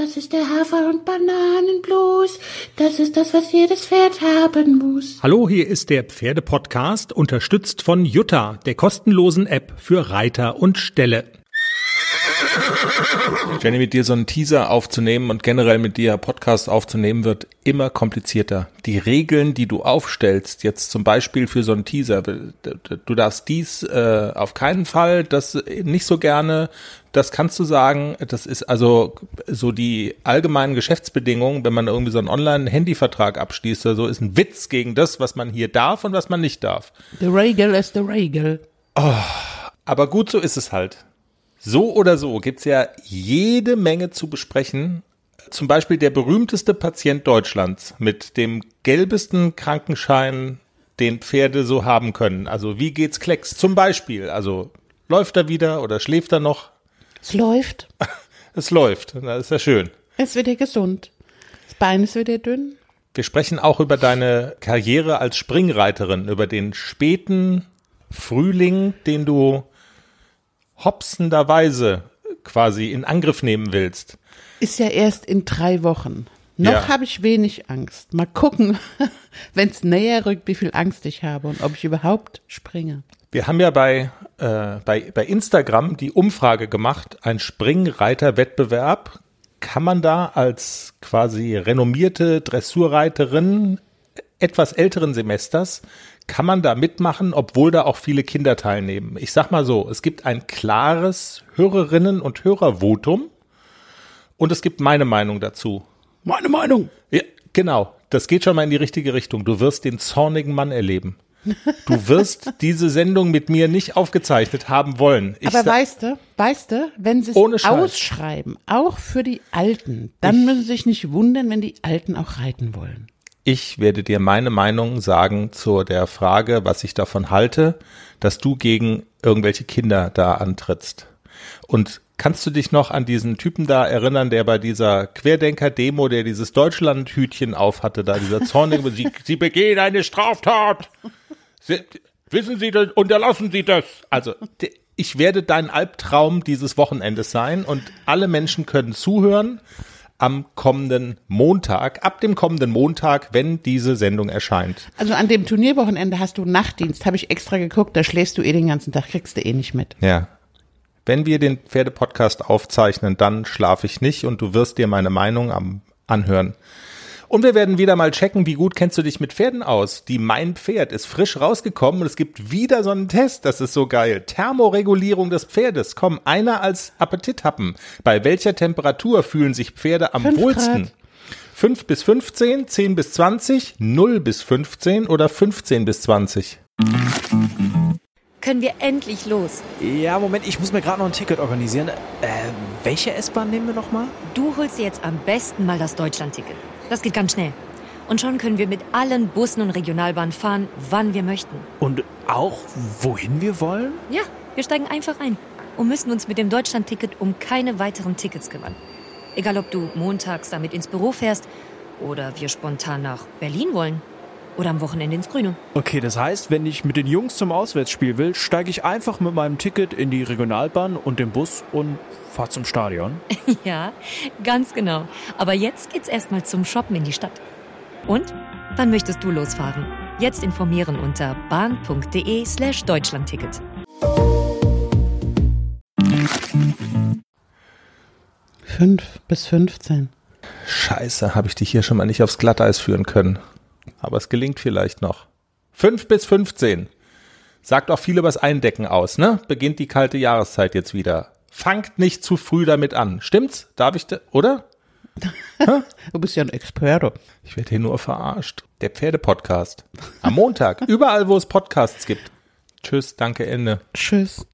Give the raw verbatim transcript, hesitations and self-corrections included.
Das ist der Hafer- und Bananenblues. Das ist das, was jedes Pferd haben muss. Hallo, hier ist der Pferdepodcast, unterstützt von Jutta, der kostenlosen App für Reiter und Ställe. Jenny, mit dir so einen Teaser aufzunehmen und generell mit dir Podcast aufzunehmen, wird immer komplizierter. Die Regeln, die du aufstellst, jetzt zum Beispiel für so einen Teaser, du darfst dies äh, auf keinen Fall, das nicht so gerne, das kannst du sagen, das ist also so die allgemeinen Geschäftsbedingungen, wenn man irgendwie so einen Online-Handyvertrag abschließt oder so, ist ein Witz gegen das, was man hier darf und was man nicht darf. The Regel is the Regel. Oh, aber gut, so ist es halt. So oder so gibt's ja jede Menge zu besprechen. Zum Beispiel der berühmteste Patient Deutschlands mit dem gelbesten Krankenschein, den Pferde so haben können. Also wie geht's Klecks? Zum Beispiel, also läuft er wieder oder schläft er noch? Es läuft. Es läuft, das ist ja schön. Es wird ja gesund. Das Bein ist wieder dünn. Wir sprechen auch über deine Karriere als Springreiterin, über den späten Frühling, den du hopsenderweise quasi in Angriff nehmen willst. Ist ja erst in drei Wochen. Noch Ja. habe ich wenig Angst. Mal gucken, wenn es näher rückt, wie viel Angst ich habe und ob ich überhaupt springe. Wir haben ja bei, äh, bei, bei Instagram die Umfrage gemacht, ein Springreiter-Wettbewerb. Kann man da als quasi renommierte Dressurreiterin etwas älteren Semesters, kann man da mitmachen, obwohl da auch viele Kinder teilnehmen? Ich sag mal so, es gibt ein klares Hörerinnen- und Hörervotum und es gibt meine Meinung dazu. Meine Meinung. Ja, genau, das geht schon mal in die richtige Richtung. Du wirst den zornigen Mann erleben. Du wirst diese Sendung mit mir nicht aufgezeichnet haben wollen. Ich Aber sa- weißt du, weißt du, wenn sie Ohne es Scheiß. ausschreiben, auch für die Alten, dann müssen sie sich nicht wundern, wenn die Alten auch reiten wollen. Ich werde dir meine Meinung sagen zu der Frage, was ich davon halte, dass du gegen irgendwelche Kinder da antrittst. Und kannst du dich noch an diesen Typen da erinnern, der bei dieser Querdenker-Demo, der dieses Deutschland-Hütchen aufhatte, da dieser zornige, sie, sie begehen eine Straftat. Sie, wissen Sie das, unterlassen Sie das. Also, de, ich werde dein Albtraum dieses Wochenendes sein und alle Menschen können zuhören am kommenden Montag, ab dem kommenden Montag, wenn diese Sendung erscheint. Also an dem Turnierwochenende hast du Nachtdienst, habe ich extra geguckt, da schläfst du eh den ganzen Tag, kriegst du eh nicht mit. Ja. Wenn wir den Pferdepodcast aufzeichnen, dann schlafe ich nicht und du wirst dir meine Meinung am anhören. Und wir werden wieder mal checken, wie gut kennst du dich mit Pferden aus. Die Mein Pferd ist frisch rausgekommen und es gibt wieder so einen Test, das ist so geil. Thermoregulierung des Pferdes. Komm, einer als Appetithappen. Bei welcher Temperatur fühlen sich Pferde am Fünf wohlsten? Grad. fünf bis fünfzehn, zehn bis zwanzig, null bis fünfzehn oder fünfzehn bis zwanzig? Können wir endlich los? Ja, Moment, ich muss mir gerade noch ein Ticket organisieren. Äh, welche S-Bahn nehmen wir nochmal? Du holst dir jetzt am besten mal das Deutschland-Ticket. Das geht ganz schnell. Und schon können wir mit allen Bussen und Regionalbahnen fahren, wann wir möchten. Und auch, wohin wir wollen? Ja, wir steigen einfach ein und müssen uns mit dem Deutschland-Ticket um keine weiteren Tickets kümmern. Egal, ob du montags damit ins Büro fährst oder wir spontan nach Berlin wollen oder am Wochenende ins Grüne. Okay, das heißt, wenn ich mit den Jungs zum Auswärtsspiel will, steige ich einfach mit meinem Ticket in die Regionalbahn und den Bus und fahr zum Stadion. Ja, ganz genau. Aber jetzt geht's erstmal zum Shoppen in die Stadt. Und? Wann möchtest du losfahren? Jetzt informieren unter bahn.de slash Deutschlandticket. Fünf bis fünfzehn. Scheiße, habe ich dich hier schon mal nicht aufs Glatteis führen können. Aber es gelingt vielleicht noch. fünf bis fünfzehn. Sagt auch viel übers Eindecken aus, ne? Beginnt die kalte Jahreszeit jetzt wieder. Fangt nicht zu früh damit an. Stimmt's? Darf ich, da, oder? Du bist ja ein Experte. Ich werde hier nur verarscht. Der Pferdepodcast. Am Montag. Überall, wo es Podcasts gibt. Tschüss, danke, Ende. Tschüss.